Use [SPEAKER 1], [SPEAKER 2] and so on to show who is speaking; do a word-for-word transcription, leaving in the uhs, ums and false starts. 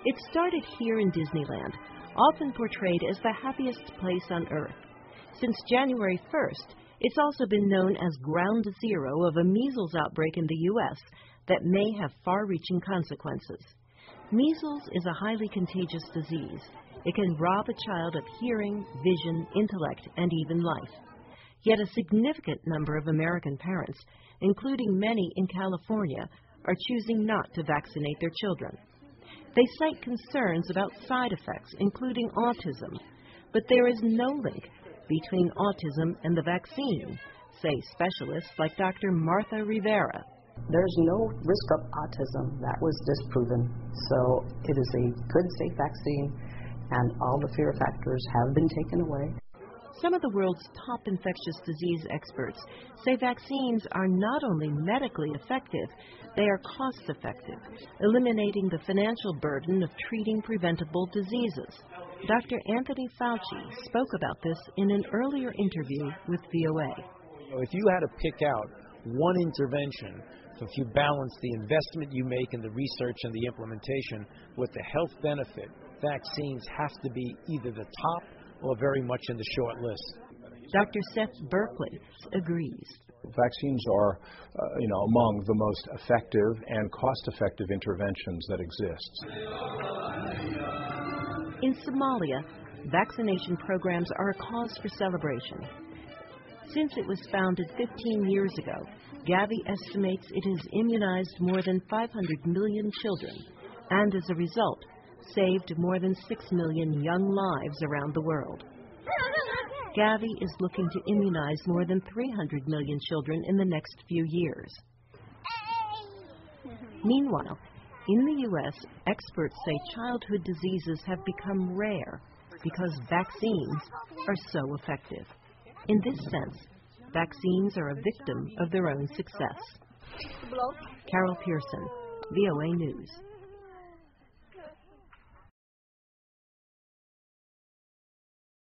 [SPEAKER 1] It started here in Disneyland, often portrayed as the happiest place on Earth. Since January first, it's also been known as ground zero of a measles outbreak in the U S that may have far-reaching consequences. Measles is a highly contagious disease. It can rob a child of hearing, vision, intellect, and even life. Yet a significant number of American parents, including many in California, are choosing not to vaccinate their children. They cite concerns about side effects, including autism, but there is no link between autism and the vaccine, say specialists like Doctor Martha Rivera.
[SPEAKER 2] There's no risk of autism. That was disproven. So it is a good, safe vaccine, and all the fear factors have been taken away.
[SPEAKER 1] Some of the world's top infectious disease experts say vaccines are not only medically effective, they are cost-effective, eliminating the financial burden of treating preventable diseases. Doctor Anthony Fauci spoke about this in an earlier interview with V O A.
[SPEAKER 3] If you had to pick out one intervention, so if you balance the investment you make in the research and the implementation with the health benefit, vaccines have to be either the top or very much in the short list.
[SPEAKER 1] Doctor Seth Berkley agrees.
[SPEAKER 4] Vaccines are, uh, you know, among the most effective and cost-effective interventions that exist.
[SPEAKER 1] In Somalia, vaccination programs are a cause for celebration. Since it was founded fifteen years ago, Gavi estimates it has immunized more than five hundred million children and, as a result, saved more than six million young lives around the world. Gavi is looking to immunize more than three hundred million children in the next few years. Meanwhile, in the U S, experts say childhood diseases have become rare because vaccines are so effective. In this sense, vaccines are a victim of their own success. Carol Pearson, V O A News.